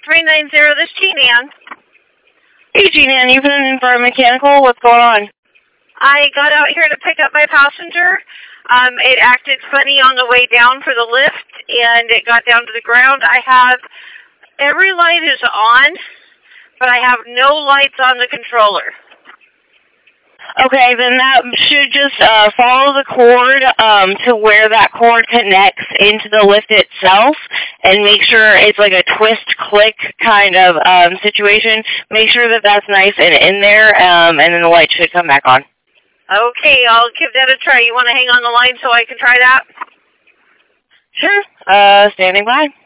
390, this is Jean-Ann. Hey, Jean-Ann, you've been in for a mechanical? What's going on? I got out here to pick up my passenger. It acted funny on the way down for the lift, and it got down to the ground. I have, every light is on, but I have no lights on the controller. Okay, then that should just follow the cord to where that cord connects into the lift itself, and make sure it's like a twist-click kind of situation. Make sure that that's nice and in there, and then the light should come back on. Okay, I'll give that a try. You want to hang on the line so I can try that? Sure. Standing by.